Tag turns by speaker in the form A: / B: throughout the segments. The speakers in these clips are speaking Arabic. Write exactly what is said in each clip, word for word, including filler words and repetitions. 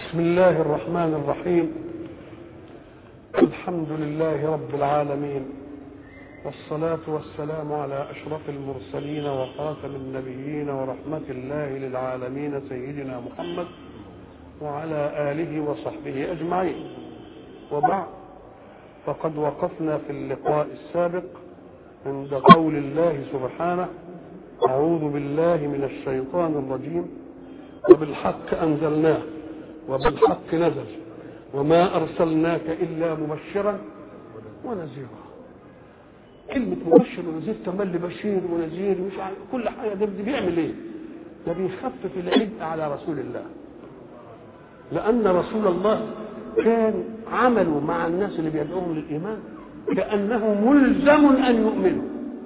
A: بسم الله الرحمن الرحيم. الحمد لله رب العالمين، والصلاة والسلام على أشرف المرسلين وخاتم النبيين ورحمة الله للعالمين سيدنا محمد وعلى آله وصحبه أجمعين. وبعد، فقد وقفنا في اللقاء السابق عند قول الله سبحانه: أعوذ بالله من الشيطان الرجيم، وبالحق أنزلناه وبالحق نزل وما أرسلناك إلا مبشرا ونذيرا. كلمة مبشر ونذير تملي بشير ونذير مش عارف كل حاجة. ده بيعمل ايه؟ ده بيخفف العبء على رسول الله، لأن رسول الله كان عمله مع الناس اللي بيدعوهم للإيمان كأنه ملزم أن يؤمنوا،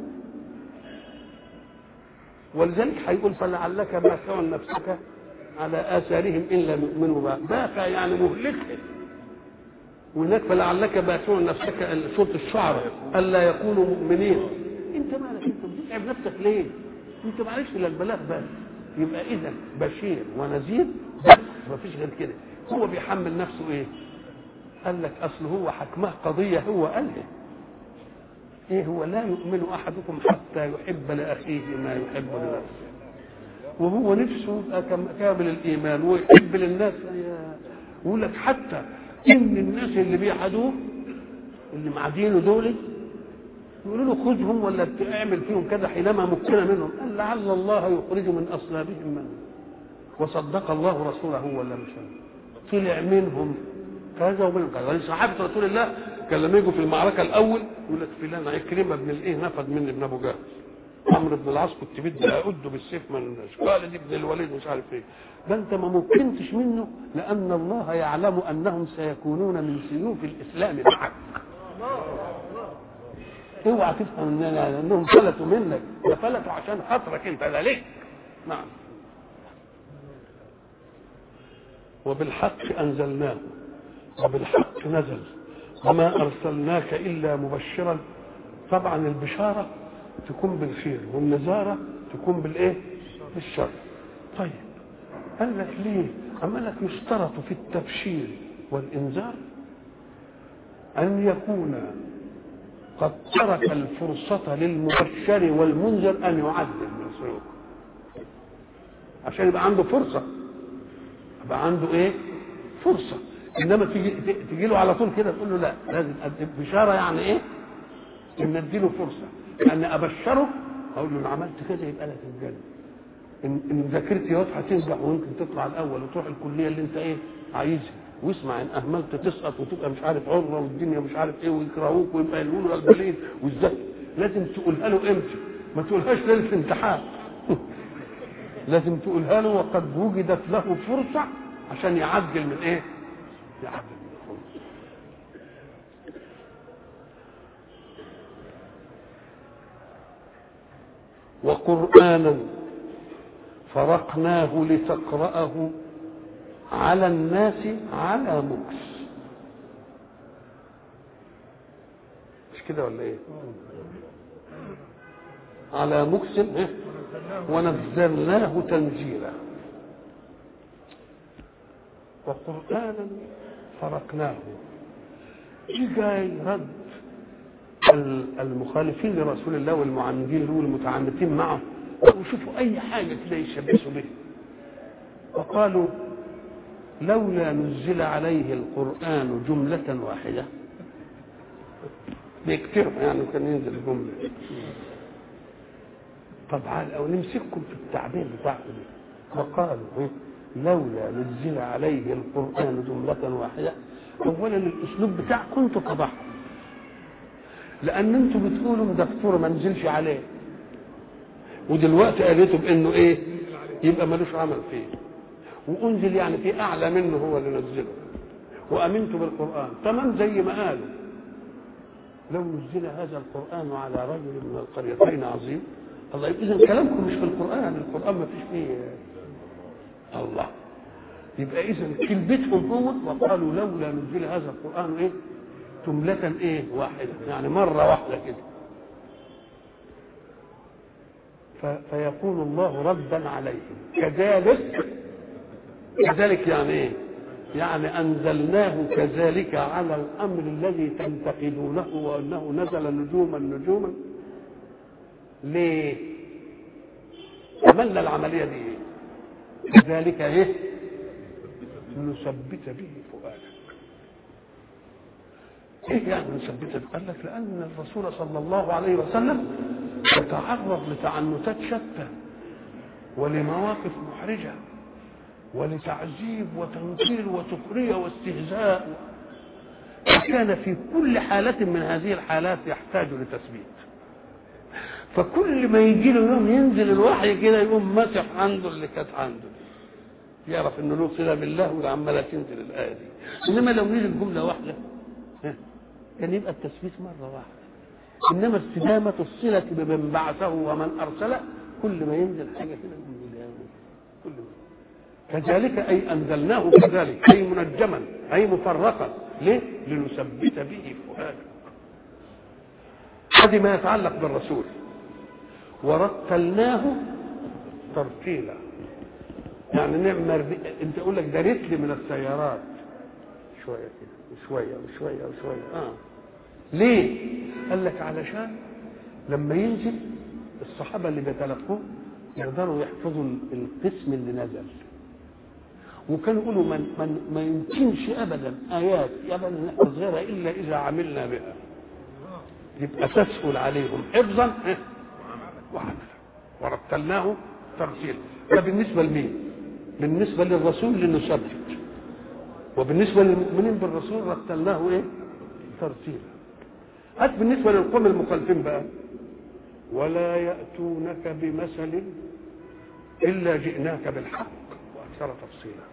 A: ولذلك هيقول: فلعلك باخع نفسك على آثارهم إن لم يؤمنوا بها. باخع يعني مهلكهم. وهناك فلعلك باخع نفسك صوت الشعراء ألا يكونوا مؤمنين. أنت مالك؟ أنت بتتعب نفسك ليه؟ أنت معلش إلا البلاغ بس. يبقى إذا بشير ونذير بس، ما فيش غير كده. هو بيحمل نفسه إيه؟ قال لك أصل هو حكمه قضية، هو قال لي إيه؟ هو لا يؤمن أحدكم حتى يحب لأخيه ما يحب لنفسه، وهو نفسه كامل الإيمان ويحب للناس. يقول لك حتى إن الناس اللي بيحدوه اللي معدينه دول يقولوا له خذهم ولا اعمل فيهم كذا حينما مكن منهم، قال لعل الله يخرج من أصلابهم من وصدق الله رسوله ولا مش طلع منهم كذا ومنهم كذا. ولصحابة رسول الله كان لما يجوا في المعركة الأول يقول لك فلان عكرمة بن الإيه نفذ مني ابن أبو جهل، عمرو بن العاص كنت بدي أعده بالسيف من خالد بن الوليد مش عارف إيه. ده أنت ما ممكنتش منه، لأن الله يعلم أنهم سيكونون من سيوف الإسلام معك. اوعى تفهم أنهم فلتوا منك، ده فلتوا عشان خاطرك أنت، لا ليه؟ نعم. وبالحق أنزلناه وبالحق نزل وما أرسلناك إلا مبشرا. طبعا البشارة تكون بالخير والنذارة تكون بالإيه؟ بالشر. طيب قال لك ليه؟ أما لك يشترط في التبشير والإنذار أن يكون قد ترك الفرصة للمبشر والمنذر أن يعدل من سلوكه، عشان يبقى عنده فرصة، يبقى عنده إيه؟ فرصة. إنما تيجي تيجي له على طول كده تقول له لا، لازم بشارة. يعني إيه؟ إن أديله فرصة، يعني أبشره أقول له إن عملت كذا يبقى لك الجنة، إن إن ذاكرت يا هتنجح ويمكن تطلع الأول وتروح الكلية اللي أنت إيه عايزها، واسمع إن أهملت تسقط وتبقى مش عارف عرة والدنيا مش عارف إيه ويكرهوك ويبقى يقولوا غلبانين. وإزاي؟ لازم تقولها له إمتى؟ ما تقولهاش ليلة امتحان. لازم تقولها له وقد وجدت له فرصة عشان يعدل من إيه؟ يعدل من الفرصة. وقرآنا فرقناه لتقرأه على الناس على مكث. مش كده ولا ايه؟ على مكث ونزلناه تنزيلا. وقرآنا فرقناه. جاي رد المخالفين لرسول الله والمعاندين له والمتعنتين معه، وشوفوا اي حاجه كده يشبسوا به، وقالوا لولا نزل عليه القرآن جملة واحدة. بيكتروا يعني كان ينزل جملة. طبعا او نمسككم في التعبير بتاعكم. وقالوا لولا نزل عليه القرآن جملة واحدة. اولا الاسلوب بتاعكم انتوا فضحكم، لان انتوا بتقولوا ده دكتور ما نزلش عليه، ودلوقتي قالته بانه ايه؟ يبقى ملوش عمل فيه، وانزل يعني في اعلى منه هو اللي نزله، وامنتوا بالقران تمام زي ما قالوا لو نزل هذا القران على رجل من القريتين عظيم. الله، اذا كلامكم مش في القران، القران ما فيش فيه الله. يبقى اذا كلمتهم هو وقالوا لولا نزل هذا القران ايه؟ جملة ايه؟ واحدة، يعني مرة واحدة كده. فيكون الله ردا عليهم كذلك. كذلك يعني ايه؟ يعني أنزلناه كذلك على الأمر الذي تنتقدونه وأنه نزل نجوما نجوما. ليه؟ عملنا العملية دي كذلك إيه؟ نثبت به فؤادك. إيه يعني نثبت به؟ قال لك لأن الرسول صلى الله عليه وسلم يتعرض لتعنتات شتى ولمواقف محرجة ولتعذيب وتنكير وسخرية واستهزاء، وكان في كل حالة من هذه الحالات يحتاج لتثبيت. فكل ما يجي له يوم ينزل الوحي كده يقوم مسح عنده اللي كانت عنده، يعرف انه له صله بالله وعماله تنزل الايه دي. انما لو نزل جمله واحده كان يبقى التثبيت مره واحده، انما استدامه الصله بمن بعثه ومن ارسله كل ما ينزل حاجه كده كل ما كذلك أي أنزلناه كذلك أي منجما أي مفرقا. ليه؟ لنثبت به فؤادك. هذه ما يتعلق بالرسول. ورتلناه ترتيلا، يعني نعمل انت اقول لك ده رتل من السيارات شويه كده وشويه وشويه وشويه. اه ليه؟ قال لك علشان لما ينزل الصحابه اللي بيتلقوه يقدروا يحفظوا القسم اللي نزل، وكانوا يقولوا من من ما يمكنش ابدا ايات ابدا نحفظ غيرها الا اذا عملنا بها، يبقى تسهل عليهم حفظا وعملا. ورتلناه ترتيلا. ده بالنسبه لمين؟ بالنسبه للرسول لنثبت، وبالنسبه للمؤمنين بالرسول رتلناه ايه؟ ترتيلا. هات بالنسبه للقوم المخالفين بقى، ولا ياتونك بمثل الا جئناك بالحق واكثر تفصيلا.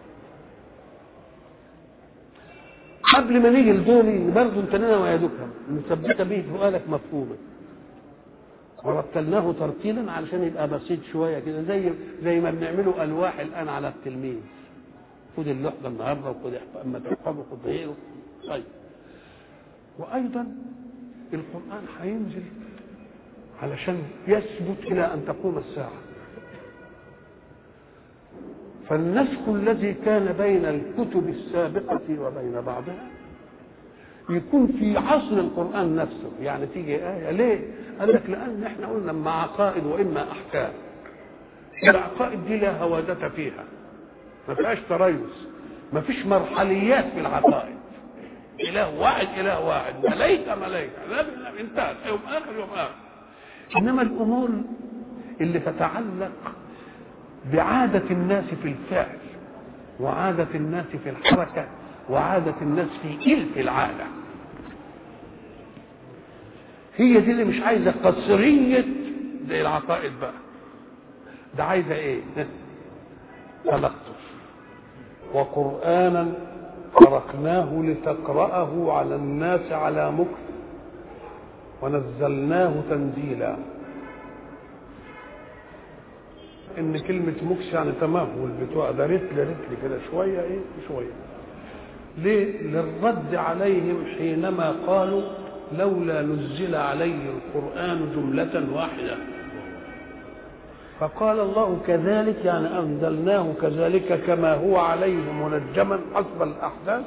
A: قبل ما نيجي لدول برضه انت لنا ويدكهم نثبت به فؤادك مفهوما. ورتلناه ترتيلا علشان يبقى بسيط شويه كده، زي زي ما بنعمله الواح الان على التلميذ، خد اللوح ده النهارده وخد اما تحفظه خد غيره. طيب وايضا القران هينزل علشان يثبت الى ان تقوم الساعه. فالنسخ الذي كان بين الكتب السابقه وبين بعضها يكون في عصر القرآن نفسه، يعني تيجي آية ليه؟ قال لك لأن احنا قلنا اما عقائد وإما أحكام. العقائد دي لا هوادة فيها، ما فيهاش تريث، ما فيش مرحليات في العقائد. إله واحد إله واحد، ملائكة ملائكة، لا لا انتهت يوم آخر يوم آخر. إنما الأمور اللي تتعلق بعادة الناس في الفعل وعادة الناس في الحركة وعادة الناس في إلف العادة، هي دي اللي مش عايزة قصرية زي العقائد بقى. ده عايزة ايه؟ تلطف. وقرآنا فرقناه لتقرأه على الناس على مكث ونزلناه تنزيلا. ان كلمة مكث يعني تمهل بتوع ده رتل رتل كده شوية ايه شوية. ليه؟ للرد عليهم حينما قالوا لولا نزل عليه القرآن جملة واحدة. فقال الله كذلك يعني أنزلناه كذلك كما هو عليه منجما حسب الأحداث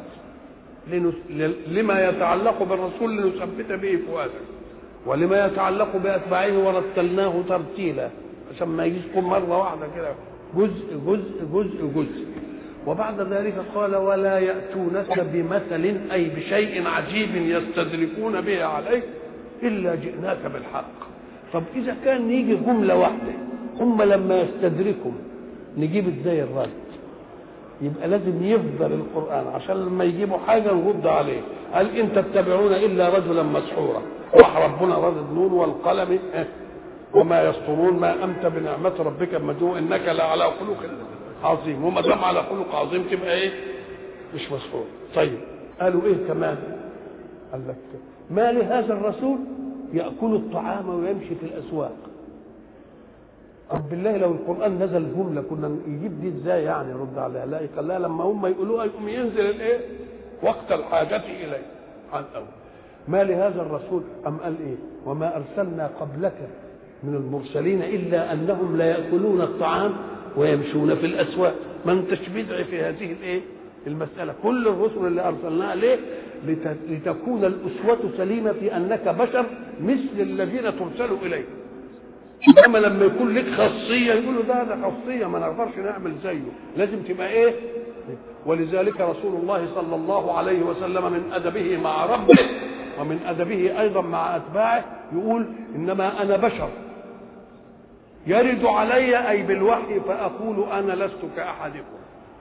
A: لما يتعلق بالرسول لنثبت به فؤاده، ولما يتعلق بأتباعه ورتلناه ترتيلا عشان ما يجيكم مرة واحدة كده جزء جزء جزء جزء. وبعد ذلك قال ولا يأتونك بمثل أي بشيء عجيب يستدركون به عليك إلا جئناك بالحق. طب إذا كان يجي جملة واحدة هم لما يستدركوا نجيب ازاي الرد؟ يبقى لازم يفضل القرآن عشان لما يجيبوا حاجة نرد عليه. قال إن تتبعون إلا رجلا مسحورا، راح ربنا رد نون والقلم وما يسطرون ما أنت بنعمة ربك مدعو إنك لعلى خلق عظيم. وما دام على خلق عظيم تبقى ايه؟ مش مسحور. طيب قالوا ايه كمان؟ قال لك ما لهذا الرسول يأكل الطعام ويمشي في الأسواق. طب بالله لو القرآن نزل جملة كنا يجيب دي ازاي يعني يرد عليها؟ لا قال لا لما هم يقولوها يقوم ينزل الايه؟ وقت الحاجة إليه عن أول. ما لهذا الرسول أم قال ايه؟ وما أرسلنا قبلك من المرسلين إلا أنهم لا يأكلون الطعام ويمشون في الأسواق. ما انتش بدع في هذه الايه؟ المسألة كل الرسل اللي أرسلناها ليه؟ لتكون الأسوة سليمة في أنك بشر مثل الذين ترسلوا إليه. إنما لما يكون لك خاصية يقولوا ده ده خاصية ما نقدرش نعمل زيه، لازم تبقى إيه؟ ولذلك رسول الله صلى الله عليه وسلم من أدبه مع ربه ومن أدبه أيضا مع أتباعه يقول إنما أنا بشر يرد علي أي بالوحي فأقول أنا لست كأحدكم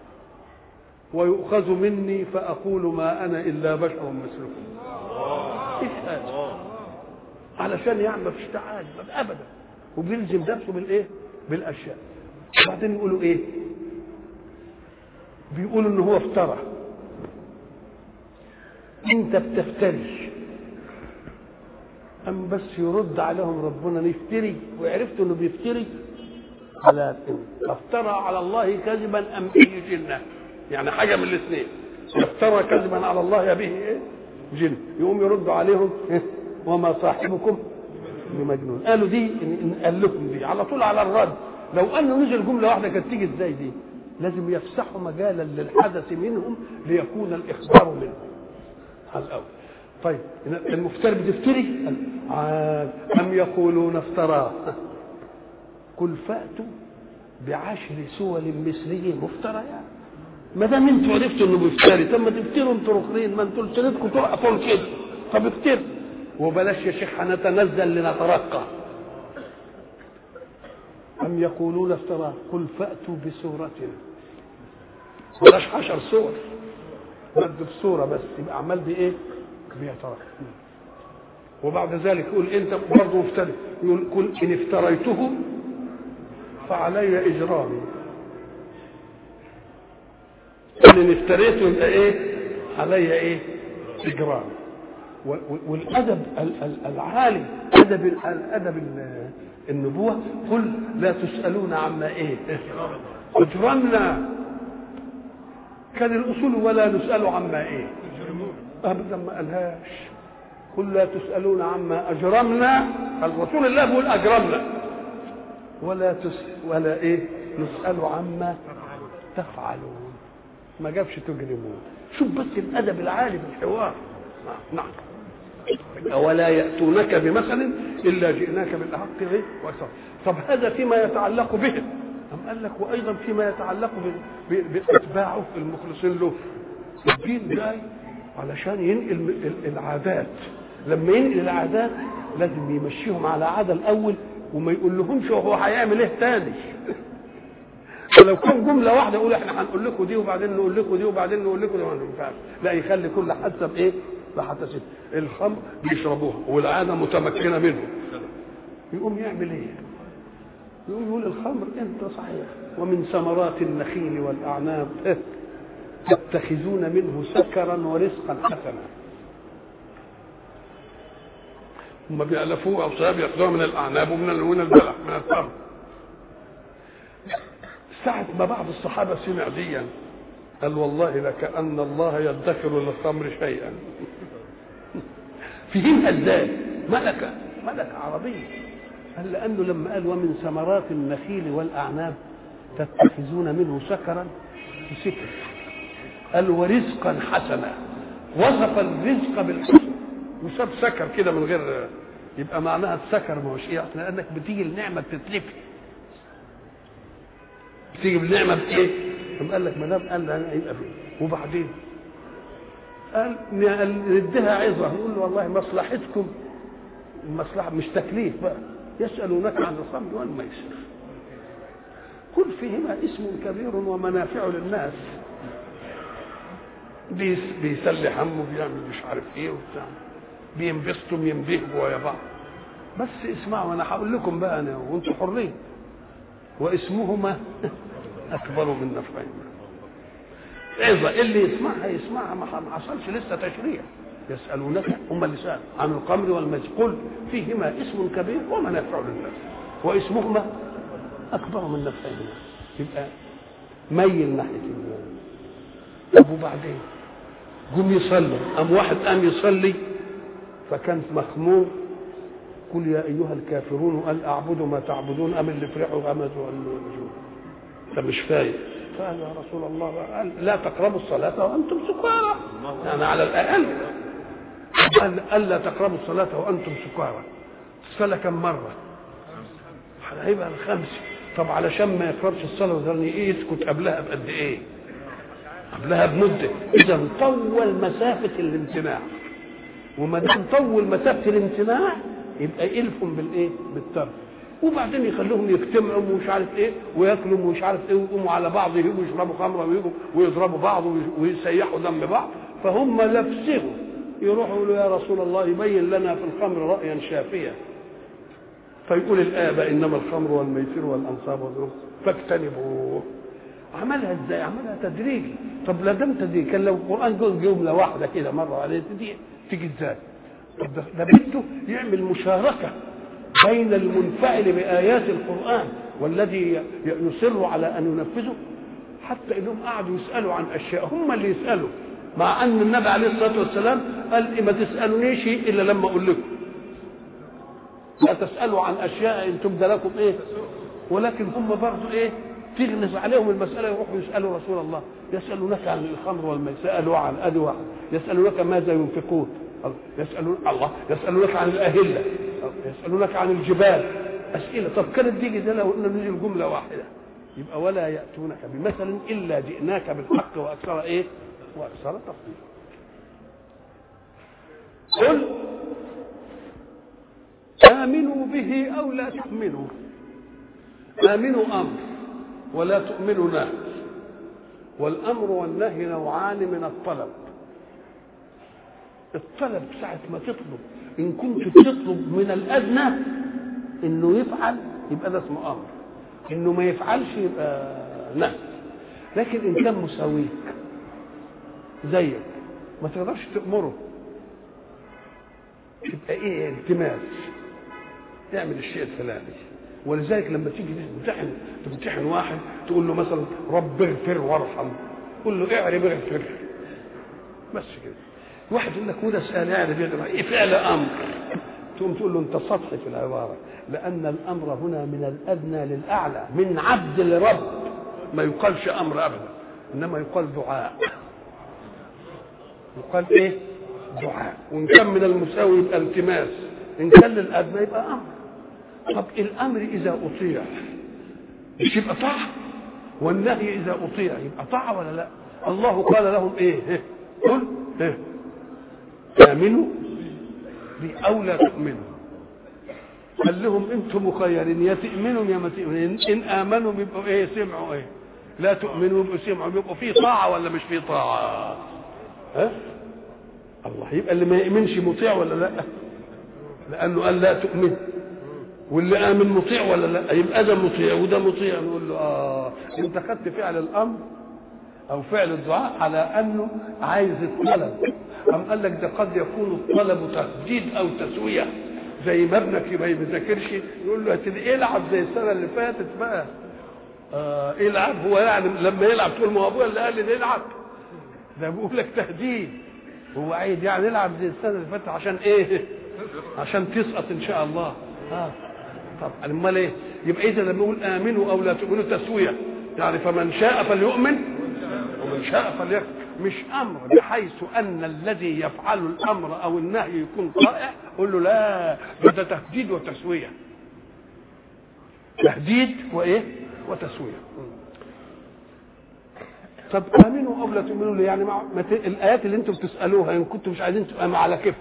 A: ويؤخذ مني فأقول ما أنا إلا بشر مثلكم. إيش هذا؟ علشان يعمل مفيش تعالي أبدا، وبيلزم نفسه بالإيه؟ بالأشياء. بعدين يقولوا إيه؟ بيقولوا إن هو افترى. أنت بتفتري. أم بس يرد عليهم ربنا نفتري، وعرفتوا إنه بيفتري على افترى على الله كذبا أم به جنة، يعني حاجة من الاثنين، افترى كذبا على الله به إيه؟ جن. يقوم يردوا عليهم إيه؟ وما صاحبكم بمجنون. قالوا دي إن قال لكم دي على طول على الرد. لو أنه نزل جملة واحدة كانت تيجي إزاي دي؟ لازم يفسحوا مجالا للحدث منهم ليكون الإخبار منهم على الأول. طيب المفتري بتفتري أم يقولون افتراه قل فأتوا بعشر سور مثله مفتريات. ما دام انتوا عرفتوا انه بيفتري طب ما تفتروا انتوا الاخرين، ما انتوا لسانكم تقفوا كده، طب افتر وبلاش يا شيخ هنتنزل لنترقى. أم يقولون افتراه قل فأتوا بسورة، بلاش عشر سور، مد بسورة بس يبقى عمال بايه؟ بيترقى. وبعد ذلك يقول انت برضه مفتري، يقول قل ان افتريته فعلي اجرامي. ان افتريته يبقى ايه؟ علي ايه؟ اجرامي. والادب العالي ادب الادب النبوه قل لا تسالون عما ايه؟ اجرمنا. كان الاصول ولا نسال عما ايه؟ ابدا ما قالهاش. قل لا تسالون عما اجرمنا، الرسول الله بيقول اجرمنا ولا تس ولا ايه؟ نسال عما تفعلون، ما جابش تجرمون. شوف بس الادب العالي في الحوار. نعم. ولا ياتونك بمثل الا جئناك بالحق وصدق. طب هذا فيما يتعلق به، أم قال لك وايضا فيما يتعلق باتباعه المخلصين له. الدين جاي علشان ينقل العادات، لما ينقل العادات لازم يمشيهم على عاده الاول وما يقول لهمش هو هيعمل ايه تاني. ولو كان جمله واحده يقول احنا هنقول لكم دي وبعدين نقول لكم دي وبعدين نقول لكم دي، ما ينفعش. لا، يخلي كل حسب ايه؟ بحسب الخمر بيشربوها والعاده متمكنه منه، يقوم يعمل ايه؟ يقوم يقول الخمر انت صحيح ومن ثمرات النخيل والاعناب تتخذون منه سكرا ورزقا حسنا. هم بيألفوه اوصاب ياخذوها من الاعناب ومن من البلح من الثمر. ساعة ما بعض الصحابة سمع ديا قال والله لكأن الله يدخر للخمر شيئا. فيهم ازاي؟ ملكة ملكة عربية. قال لأنه لما قال ومن ثمرات النخيل والأعناب تتخذون منه سكرا سكر، قال ورزقا حسنا، وصف الرزق بالحسن وساب سكر كده من غير، يبقى معناها السكر ما هوش ايه؟ لأنك بتيجي النعمة بتتلفي، بتيجي بالنعمة بايه؟ قال لك ما دام قال لها يبقى فيه. وبعدين قال نديها عظة، نقول له والله مصلحتكم المصلحة مش تكليف بقى. يسألونك عن الخمر والميسر قل فيهما اسم كبير ومنافع للناس. بيسلي همه بيعمل مش عارف ايه وبتاع، بينبسطوا ينبهوا ويا بعض. بس اسمعوا انا هقول لكم بقى انا وانتم حرين. واسمهما اكبر من نفعهما. عظة اللي يسمعها يسمعها، ما حصلش لسه تشريع. يسألونك هم اللسان عن الخمر والميسر قل فيهما اسم كبير ومنافع للناس واسمهما اكبر من نفعهما. يبقى ميل ناحيه الله. طب وبعدين قوم يصلي، قام واحد قام يصلي فكان مخمور قل يا ايها الكافرون قال اعبد ما تعبدون ام اللي فرحوا غمزوا قال له ده مش فايق. قال يا رسول الله قال لا تقربوا الصلاة وأنتم سكارى، يعني على الأقل قال ألا تقربوا الصلاة وأنتم سكارى. الصلاة كم مرة؟ هيبقى الخمس. طب علشان ما يقربش الصلاة وذرني إيه يسكت قبلها بقد إيه؟ قبلها بمدة. إذا طول مسافة الامتناع، وما دام طول مسافة الامتناع يبقى إلفهم بالإيه؟ بالترك. وبعدين يخلوهم يجتمعوا ومش عارف ايه وياكلوا ومش عارف ايه ويقوموا على بعض يجوا يشربوا خمره ويجوا ويضربوا بعض ويسيحوا دم بعض. فهم نفسهم يروحوا يقولوا يا رسول الله يبين لنا في الخمر رايا شافيا، فيقول الآباء انما الخمر والميسر والانصاب والازلام فاجتنبوه. عملها ازاي؟ عملها تدريجي. طب لا دام تدريجي كان لو القران جه جمله واحده كده مره عليه دي تيجي ازاي؟ طب ده بده يعمل مشاركه بين المنفعل بآيات القرآن والذي يصر على أن ينفذه، حتى إنهم قعدوا يسألوا عن أشياء هم اللي يسألوا، مع أن النبي عليه الصلاة والسلام قال ما تسألونيش إلا لما أقول لكم، لا تسألوا عن أشياء إن تبدى لكم إيه. ولكن هم برضو إيه تغلظ عليهم المسألة، يروحوا يسألوا رسول الله يسألونك عن الخمر والميسر، سألوا عن أدي واحد، يسألونك ماذا ينفقون، يسألون الله يسألونك عن الأهلة، يسألونك عن الجبال، أسئلة. طب كانت تيجي ده لو قلنا نجي الجملة واحدة يبقى ولا يأتونك بمثل إلا جئناك بالحق وأكثر إيه وأكثر تفصيلا. قل آمنوا به أو لا تؤمنوا. آمنوا أمر ولا تؤمنوا نهي، والأمر والنهي نوعان من الطلب. الطلب ساعة ما تطلب إن كنت تطلب من الأدنى إنه يفعل يبقى ده اسمه أمر، إنه ما يفعلش يبقى نهي. لكن إن كان مساويك زيك ما تقدرش تأمره يبقى إيه التماس تعمل الشيء الفلاني. ولذلك لما تيجي تمتحن تمتحن واحد تقول له مثلا رب اغفر وارحم، قول له اعرف اغفر بس كده. واحد يقول لك وده سؤال يعني بيقدر ايه فعل امر، تقوم تقول له انت سطحي في العباره، لان الامر هنا من الادنى للاعلى، من عبد لرب، ما يقالش امر ابدا، انما يقال دعاء. يقال ايه؟ دعاء. وان كان من المساوي يبقى التماس، ان كان للادنى يبقى امر. طب الامر اذا اطيع مش يبقى طاعه، والنهي اذا اطيع يبقى طاعه ولا لا؟ الله قال لهم ايه؟ قل ايه؟ آمنوا بي أو لا تؤمنوا. قال لهم انتم مخيرين يا تؤمنوا يا ما تؤمنوا. ان امنوا بيبقوا ايه؟ سمعوا ايه؟ لا تؤمنوا بيبقوا سمعوا، بيبقوا في طاعه ولا مش في طاعه؟ ها؟ الله. يبقى اللي ما يؤمنش مطيع ولا لا؟ لانه قال لا تؤمن، واللي امن مطيع ولا لا؟ يبقى ده مطيع وده مطيع. نقول له اه انت خدت فعل الامر او فعل الدعاء على انه عايز الطلب. أم قال لك ده قد يكون الطلب تسديد او تسويه، زي ما ابنك ما بيذاكرش يقول له العب زي السنه اللي فاتت بقى. آه العب. هو يعني لما يلعب تقول ما هو ابويا اللي قال لي العب، ده بيقول لك تهديد. هو عايز يعني يلعب زي السنه اللي فاتت عشان ايه؟ عشان تسقط ان شاء الله. اه طب امال ايه؟ يبقى اذا لما يقول امنوا او لا تؤمنوا تسويه، يعني فمن شاء فليؤمن ومن شاء فليكفر، مش امر بحيث ان الذي يفعل الامر او النهي يكون طائع. قول له لا، ده تهديد وتسويه. تهديد وايه؟ وتسويه. طب امنوا او لا تؤمنوا ليه؟ يعني مع الايات اللي انتم بتسالوها ان كنتم مش عايزين تبقى على كيفكم.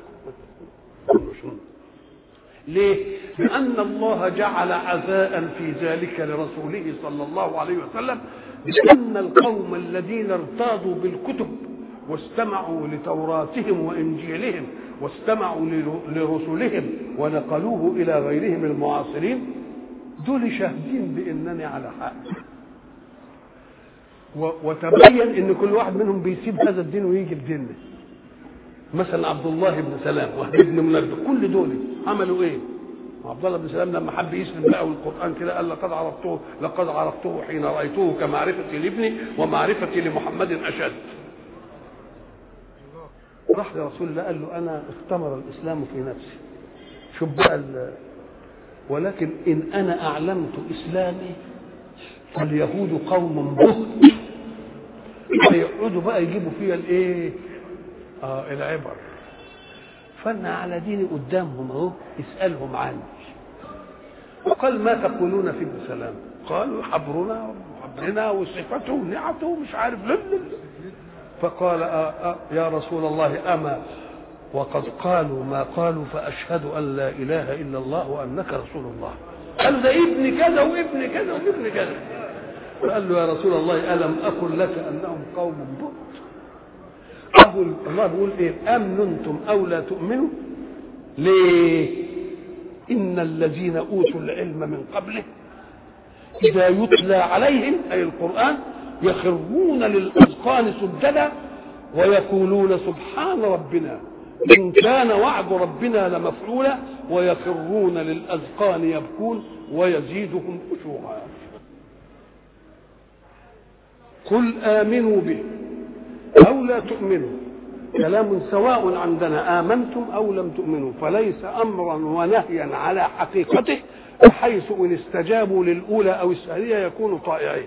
A: ليه؟ لان الله جعل عزاء في ذلك لرسوله صلى الله عليه وسلم، لأن القوم الذين ارتاضوا بالكتب واستمعوا لتوراتهم وإنجيلهم واستمعوا لرسلهم ونقلوه إلى غيرهم المعاصرين، دول شاهدين بأنني على حق، وتبين أن كل واحد منهم بيسيب هذا الدين ويجي الدين. مثلا عبد الله بن سلام وهب بن منبه، كل دول عملوا ايه؟ عبد الله بن سلام لما حب يسلم بقى والقران كده قال لقد عرفته لقد عرفته حين رايته كمعرفتي لابني ومعرفتي لمحمد اشد. راح لرسول الله قال له انا استمر الاسلام في نفسي. شوف بقى ولكن ان انا اعلمت اسلامي فاليهود قوم بهت يقعدوا بقى يجيبوا فيها الايه؟ اه العبر. فانا على ديني قدامهم اهو اسالهم عني. وقال ما تقولون في ابن سلام؟ قالوا حبرنا وحبرنا وصفته ونعته ومش عارف لل. فقال آه آه يا رسول الله اما وقد قالوا ما قالوا فاشهد ان لا اله الا الله وانك رسول الله. قالوا ده ابن كذا وابن كذا وابن كذا. فقال له يا رسول الله الم اقل لك انهم قوم بؤت؟ أقول الله بيقول ايه؟ امنتم او لا تؤمنوا؟ ليه؟ ان الذين اوتوا العلم من قبله اذا يتلى عليهم اي القران يخرون للاذقان سجدا ويقولون سبحان ربنا ان كان وعد ربنا لمفعولا ويخرون للاذقان يبكون ويزيدهم خشوعا. قل امنوا به او لا تؤمنوا كلام سواء عندنا امنتم او لم تؤمنوا، فليس امرا ونهيا على حقيقته بحيث ان استجابوا للاولى او الثانيه يكونوا طائعين.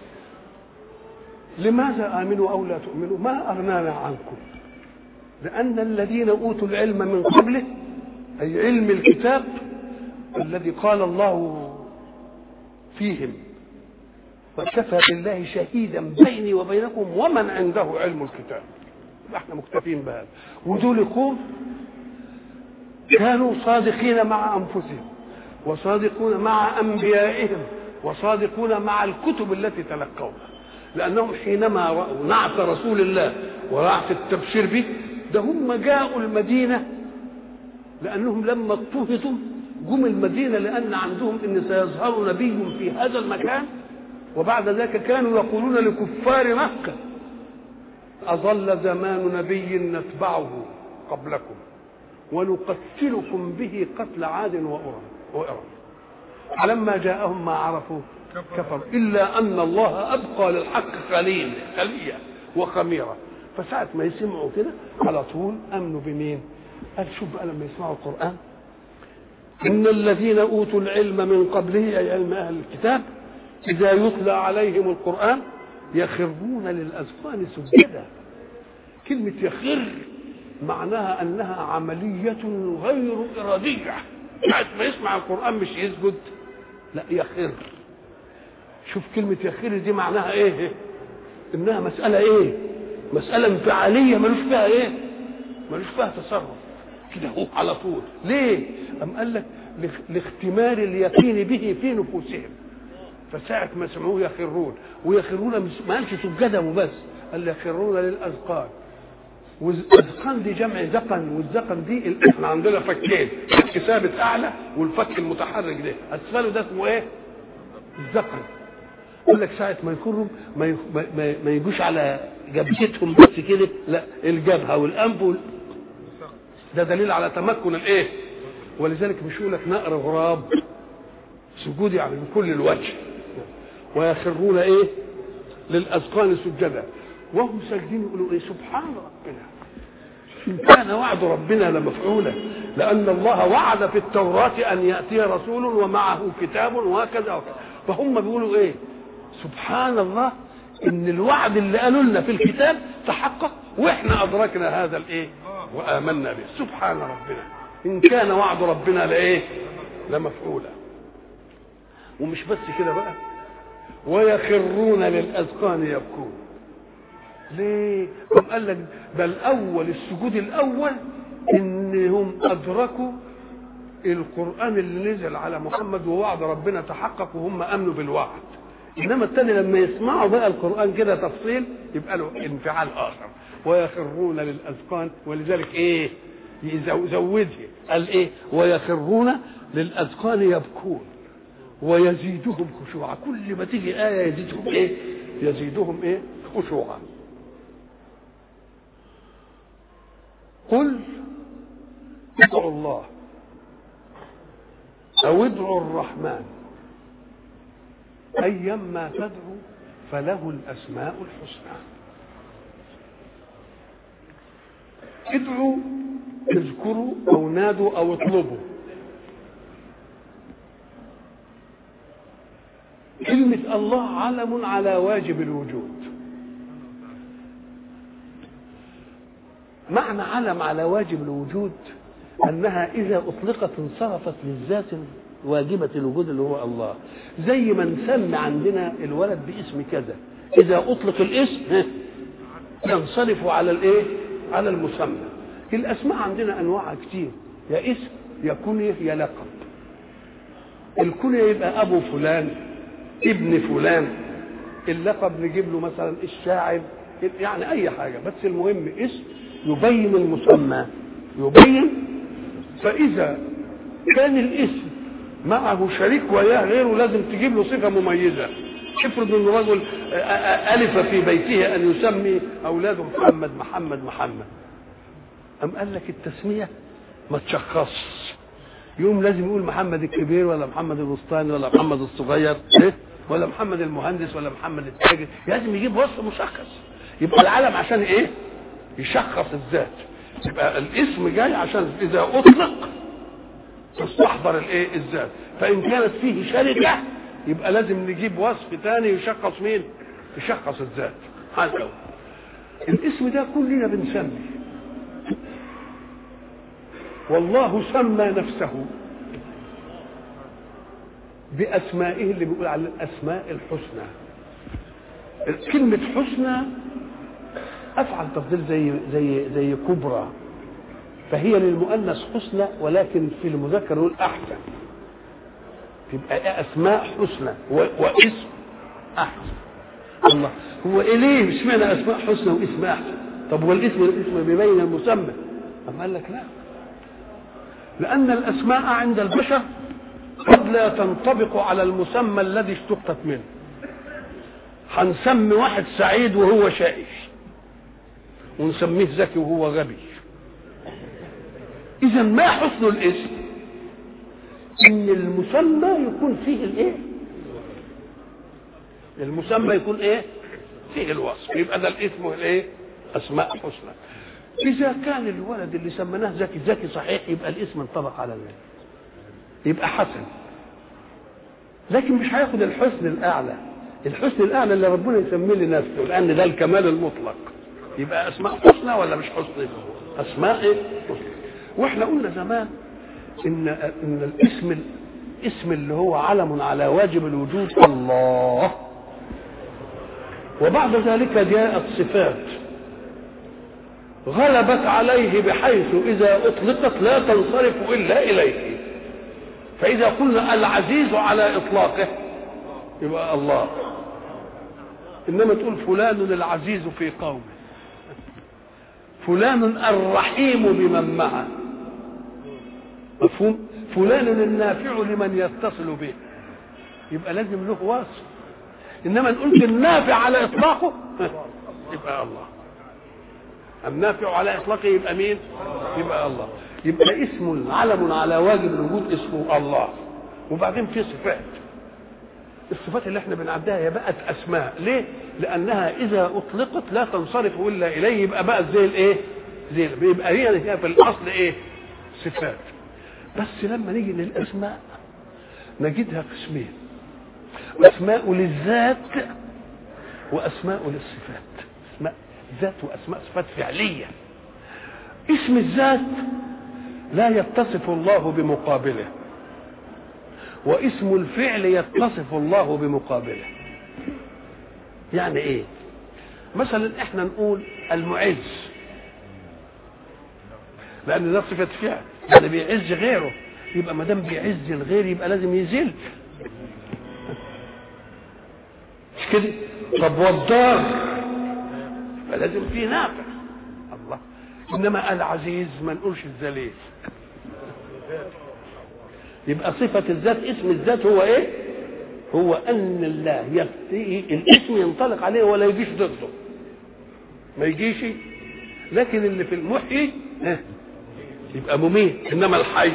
A: لماذا امنوا او لا تؤمنوا؟ ما اغنانا عنكم، لان الذين اوتوا العلم من قبله اي علم الكتاب الذي قال الله فيهم وكفى بالله شهيدا بيني وبينكم ومن عنده علم الكتاب، احنا مكتفين بهذا. ودول قوم كانوا صادقين مع انفسهم وصادقون مع انبيائهم وصادقون مع الكتب التي تلقوها، لانهم حينما راوا نعت رسول الله ونعت التبشير به ده هم جاءوا المدينه لانهم لما اضطهدوا جم المدينه لان عندهم ان سيظهر نبي في هذا المكان، وبعد ذلك كانوا يقولون لكفار مكه أظل زمان نبي نتبعه قبلكم ونقتلكم به قتل عاد وإرم. فلما جاءهم ما عرفوا كفروا إلا أن الله أبقى للحق خليل خلية وخميرة. فساعة ما يسمعوا كده على طول أمنوا بمين؟ قال شوف بقى لما يسمعوا القرآن إن الذين أوتوا العلم من قبله أي علم أهل الكتاب إذا يتلى عليهم القرآن يخرون للأذقان سجدا. كلمة يخر معناها أنها عملية غير إرادية، ساعة ما يسمع القرآن مش يسجد، لا يخر. شوف كلمة يخر دي معناها إيه؟ إنها مسألة إيه؟ مسألة انفعالية ملوش فيها إيه؟ ملوش فيها تصرف كده هو على طول. ليه؟ أم قال لك لاختمار اليقين به في نفوسهم، فساعة ما سمعوه يخرون. ويخرون ما قالش سجدا وبس، قال يخرون للأذقان. والأذقان دي جمع ذقن، والذقن دي احنا عندنا فكين، فك ثابت أعلى والفك المتحرك ده أسفله ده اسمه إيه؟ الذقن. يقول لك ساعة ما يخروا ما, ما, ما يجوش على جبهتهم بس كده، لا الجبهة والأنف وال... ده دليل على تمكن الإيه؟ ولذلك مش يقول لك نقر غراب سجود يعني من كل الوجه. ويخرون ايه؟ للاذقان سجدا وهم ساجدين يقولوا ايه؟ سبحان ربنا ان كان وعد ربنا لمفعولا، لان الله وعد في التوراة ان ياتي رسول ومعه كتاب وهكذا وكذا. فهم بيقولوا ايه؟ سبحان الله ان الوعد اللي قالوا لنا في الكتاب تحقق واحنا ادركنا هذا الايه وامنا به. سبحان ربنا ان كان وعد ربنا لايه؟ لمفعولا. ومش بس كده بقى، ويخرون للأذقان يبكون. ليه؟ هم قال لك ده الأول السجود الأول إنهم أدركوا القرآن اللي نزل على محمد ووعد ربنا تحقق وهم أمنوا بالوعد. إنما الثاني لما يسمعوا بقى القرآن كده تفصيل يبقى له انفعال آخر. ويخرون للأذقان، ولذلك إيه؟ يزودها قال إيه؟ ويخرون للأذقان يبكون ويزيدهم خشوعا. كل ما تيجي آية يزيدهم إيه؟ يزيدهم إيه؟ خشوعا. قل ادعوا الله أو ادعوا الرحمن أيما تدعوا فله الأسماء الحسنى. ادعوا اذكروا أو نادوا أو اطلبوا. كلمة الله علم على واجب الوجود، معنى علم على واجب الوجود انها اذا اطلقت انصرفت للذات واجبة الوجود اللي هو الله. زي ما نسمي عندنا الولد باسم كذا، اذا اطلق الاسم ينصرف على الايه؟ على المسمى. الاسماء عندنا انواع كتير، يا اسم يا كنية يا لقب. الكنية يبقى ابو فلان ابن فلان، اللقب نجيب له مثلا الشاعر، يعني اي حاجة، بس المهم اسم يبين المسمى يبين. فاذا كان الاسم معه شريك وياه غيره لازم تجيب له صفة مميزة. افرض ان رجل الف في بيته ان يسمي اولاده محمد محمد محمد، ام قال لك التسمية ما تشخصش، يوم لازم يقول محمد الكبير ولا محمد الوسطاني ولا محمد الصغير ولا محمد المهندس ولا محمد التاجر، لازم يجيب وصف مشخص. يبقى العالم عشان ايه؟ يشخص الذات. يبقى الاسم جاي عشان اذا اطلق تستحضر الايه؟ الذات. فان كانت فيه شركه يبقى لازم نجيب وصف ثاني يشخص مين؟ يشخص الذات. هذا الاسم ده كلنا بنسمي، والله سمى نفسه باسمائه اللي بيقول على الاسماء الحسنى. كلمه حسنى افعل تفضيل زي زي زي كبرى، فهي للمؤنث حسنى ولكن في المذكر يقول احسن. تبقى اسماء حسنى واسم احسن. الله هو اليه مش معنى اسماء حسنى واسم احسن؟ طب والاسم الاسم بيبين المسمى؟ أم قال لك لا، لان الاسماء عند البشر قد لا تنطبق على المسمى الذي اشتقت منه. هنسمي واحد سعيد وهو شقي، ونسميه ذكي وهو غبي. اذا ما حسن الاسم؟ ان المسمى يكون فيه الايه؟ المسمى يكون ايه؟ فيه الوصف. يبقى ده الاسم والايه؟ اسماء حسنى. اذا كان الولد اللي سميناه ذكي ذكي صحيح يبقى الاسم انطبق على ذلك، يبقى حسن. لكن مش هياخد الحسن الاعلى، الحسن الاعلى اللي ربنا يسميه لنفسه، لان ده الكمال المطلق. يبقى اسماء حسنى ولا مش حسنى؟ اسماء ايه؟ حسنى. واحنا قلنا زمان ان ان الاسم الاسم اللي هو علم على واجب الوجود الله، وبعد ذلك جاءت صفات غلبت عليه بحيث اذا اطلقت لا تنصرف الا اليه. فاذا قلنا العزيز على اطلاقه يبقى الله، انما تقول فلان العزيز في قومه، فلان الرحيم بمن معه، مفهوم؟ فلان النافع لمن يتصل به، يبقى لازم له وصف. انما نقول النافع على اطلاقه يبقى الله. النافع على اطلاقه يبقى مين؟ يبقى الله. يبقى اسم علم على واجب الوجود اسمه الله. وبعدين في صفات، الصفات اللي احنا بنعدها هي بقت اسماء. ليه؟ لانها اذا اطلقت لا تنصرف الا اليه، يبقى بقت زي الايه؟ زي يبقى هي في الاصل ايه؟ صفات. بس لما نيجي للاسماء نجدها قسمين، اسماء للذات واسماء للصفات. اسماء ذات واسماء صفات فعليه. اسم الذات لا يتصف الله بمقابله، واسم الفعل يتصف الله بمقابله. يعني ايه؟ مثلا احنا نقول المعز، لان ده صفه فعل، يعني بيعز غيره، يبقى ما دام بيعز الغير يبقى لازم يذل، مش كده؟ طب والضار فلازم فيه نافع. الله. انما العزيز ما نقولش الذليل. يبقى صفة الذات، اسم الذات هو ايه؟ هو ان الله يفتي الاسم ينطلق عليه ولا يجيش ضده، ما يجيش. لكن اللي في المحيي يبقى مميت، انما الحي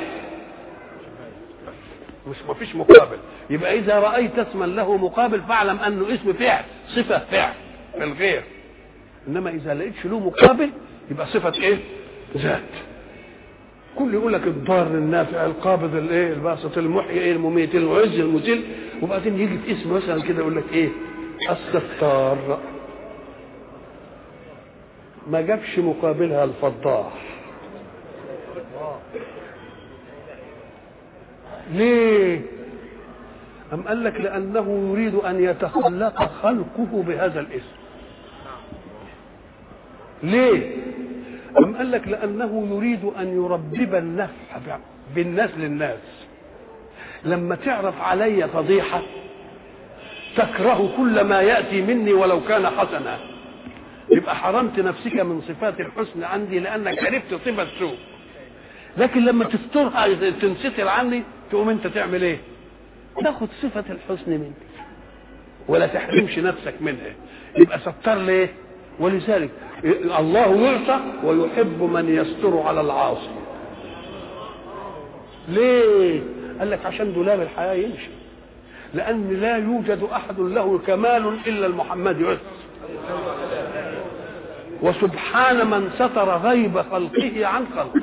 A: مش ما فيش مقابل. يبقى اذا رأيت اسما له مقابل فاعلم انه اسم فعل، صفة فعل في الغير. انما اذا لقيتش له مقابل يبقى صفة ايه؟ ذات. كل يقول لك الضار النافع القابض الايه الباسط المحيي ايه المميت المعز المذل، وبعدين يجي في اسم مثلا كده يقول لك ايه؟ الستار. ما جابش مقابلها الفضاح. ليه؟ أم قال لك لأنه يريد أن يتخلق خلقه بهذا الاسم. ليه؟ أم قال لك لأنه يريد أن يربب النفع بالناس للناس. لما تعرف علي فضيحة تكره كل ما يأتي مني ولو كان حسنا، يبقى حرمت نفسك من صفات الحسن عندي لأنك عرفت صفة سوء. لكن لما تسترها تنستر عني تقوم انت تعمل ايه؟ تاخد صفة الحسن مني ولا تحرمش نفسك منها، يبقى ستر ليه؟ ولذلك الله يعصى ويحب من يستر على العاصي. ليه؟ قال لك عشان دولاب الحياة يمشي، لأن لا يوجد أحد له كمال إلا المحمد بس. وسبحان من ستر غيب خلقه عن خلقه.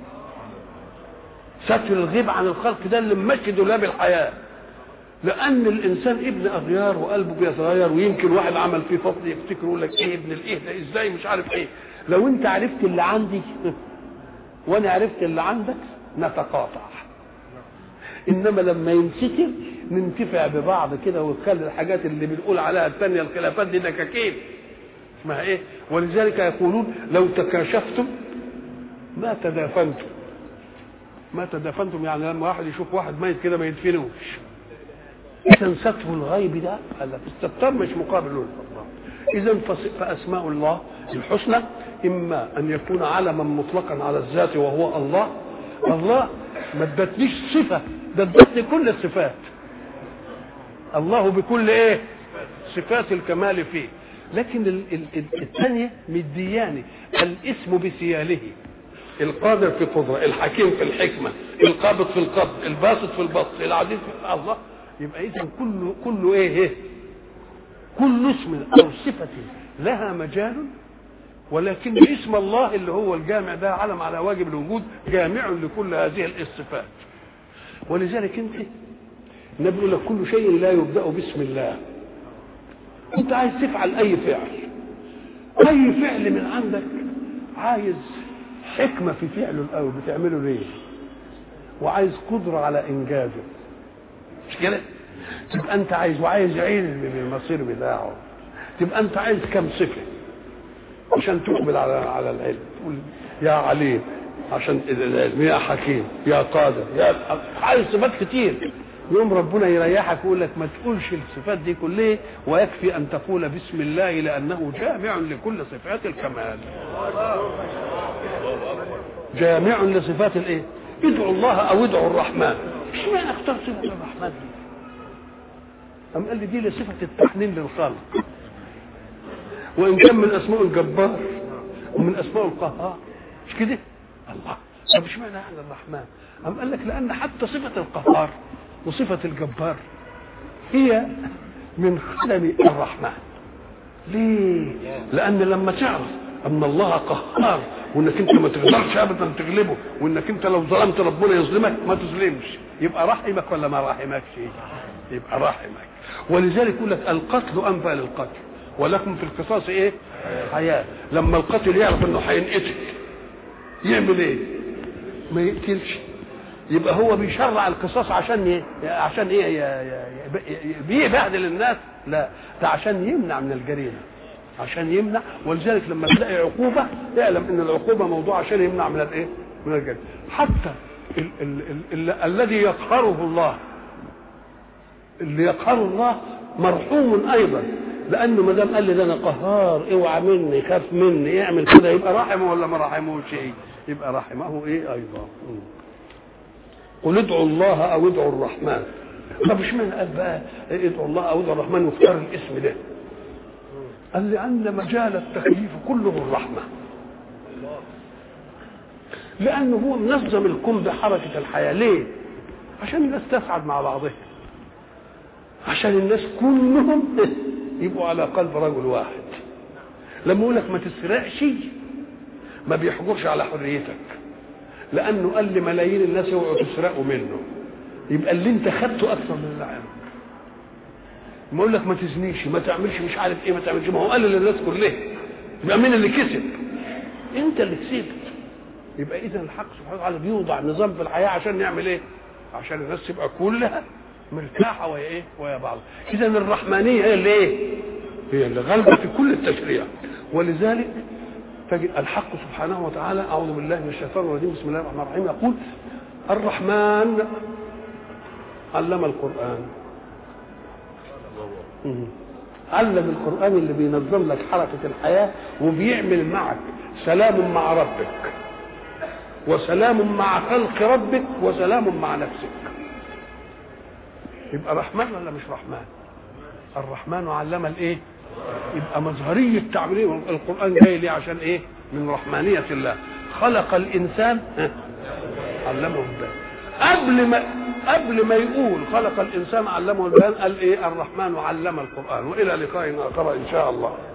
A: ستر الغيب عن الخلق ده اللي مشي دولاب الحياة، لأن الإنسان ابن أغيار وقلبه بيتغير، ويمكن واحد عمل فيه فضل يفتكر يقول لك إيه ابن الإيه ده إزاي مش عارف إيه. لو أنت عرفت اللي عندي وأنا عرفت اللي عندك نتقاطع، إنما لما ينستر ننتفع ببعض كده ونخلي الحاجات اللي بنقول عليها الثانية الخلافات دي دكاكين اسمها إيه. ولذلك يقولون لو تكاشفتم ما تدافنتم. ما تدافنتم يعني لما واحد يشوف واحد ميت كده ما يدفنوش. إذا ستر الغيب ده قال لك الستار مش مقابل له. إذا فأسماء الله الحسنى إما أن يكون علما مطلقا على الذات وهو الله. الله ما ادتنيش صفة، ده ادتني كل الصفات. الله بكل إيه؟ صفات الكمال فيه. لكن الثانية مدياني الاسم بسياله، القادر في قدرة، الحكيم في الحكمة، القابض في القبض، الباسط في البسط، العزيز في الله. يبقى إذا كل كل إيه إيه؟ كل اسم أو صفة لها مجال، ولكن اسم الله اللي هو الجامع ده علم على واجب الوجود جامع لكل هذه الصفات. ولذلك أنت النبي يقول لك كل شيء لا يبدأ باسم الله. أنت عايز تفعل أي فعل، أي فعل من عندك عايز حكمة في فعله الأول بتعمله ليه، وعايز قدرة على إنجازه، مش كده؟ تبقى أنت عايز وعايز علم بالمصير بتاعه. تبقى أنت عايز كم صفة عشان تقبل على على العلم، تقول يا عليم عشان العلم، يا حكيم، يا قادر، يا عايز صفات كتير. يوم ربنا يريحك ويقول لك ما تقولش الصفات دي كلها، ويكفي أن تقول بسم الله لأنه جامع لكل صفات الكمال. جامع لصفات الايه؟ ادعوا الله او ادعوا الرحمن. مش معنى اختار صفة الرحمن دي؟ أم قال لي دي لصفة التحنين للخلق، وإن كان من أسماء الجبار ومن أسماء القهار، مش كده؟ الله. طب مش معنى احنا الرحمن؟ أم قال لك لأن حتى صفة القهار وصفة الجبار هي من خلم الرحمن. ليه؟ لأن لما تعرف أن الله قهار وإنك أنت ما تقدرش أبدا تغلبه، وإنك أنت لو ظلمت ربنا يظلمك ما تظلمش، يبقى رحمك ولا ما رحمكش؟ يبقى رحمك. ولذلك يقول لك القتل أنفى للقتل ولكم في القصاص إيه؟ حياة. لما القتل يعرف إنه هينقتل يعمل إيه؟ ما يقتلش. يبقى هو بيشرع القصاص عشان ايه؟ عشان ايه؟ بيبهدل الناس؟ لا، ده عشان يمنع من الجريمه، عشان يمنع. ولذلك لما تلاقي عقوبه اعلم ان العقوبه موضوع عشان يمنع من الايه؟ من الجريمه. حتى ال ال ال ال الذي يقهره الله، اللي يقهره الله مرحوم ايضا، لانه ما دام قال لي ده انا قهار اوعى مني خاف مني اعمل كده، يبقى رحمه ولا ما رحموش؟ ايه؟ يبقى رحمه ايه ايضا. قل ادعوا الله او ادعوا الرحمن. طب اشمعنى قال بقى ادعوا الله او ادعوا الرحمن واختار الاسم ده؟ قال لان مجال التكليف كله الرحمه، لانه هو منظم الكون بحركه الحياه. ليه؟ عشان الناس تسعد مع بعضها، عشان الناس كلهم يبقوا على قلب رجل واحد. لما يقول لك ما تسرقش ما بيحجرش على حريتك، لانه قال لملايين الناس اوعوا تسرقوا منه، يبقى اللي انت خدته اكثر من اللي عنده. ما يقول لك ما تزنيش، ما تعملش مش عارف ايه، ما تعملش، ما هو قال للناس كلها، يبقى مين اللي كسب؟ انت اللي كسبت. يبقى اذا الحق سبحانه وتعالى بيوضع نظام في الحياه عشان نعمل ايه؟ عشان الناس تبقى كلها مرتاحه ويا ايه؟ ويا بعض. اذا الرحمانيه هي اللي ايه؟ هي اللي غالبه في كل التشريع. ولذلك تجد الحق سبحانه وتعالى، اعوذ بالله من الشيطان الرجيم، بسم الله الرحمن الرحيم، يقول الرحمن علم القرآن. علم القرآن اللي بينظم لك حركة الحياة وبيعمل معك سلام مع ربك وسلام مع خلق ربك وسلام مع نفسك. يبقى رحمن ولا مش رحمن؟ الرحمن علم الايه؟ يبقى مظهرية تعبير القرآن جاي ليه؟ عشان ايه؟ من رحمانية الله. خلق الإنسان علمه البيان. قبل ما قبل ما يقول خلق الإنسان علمه البيان قال ايه؟ الرحمن علم القرآن. وإلى لقاء آخر إن شاء الله.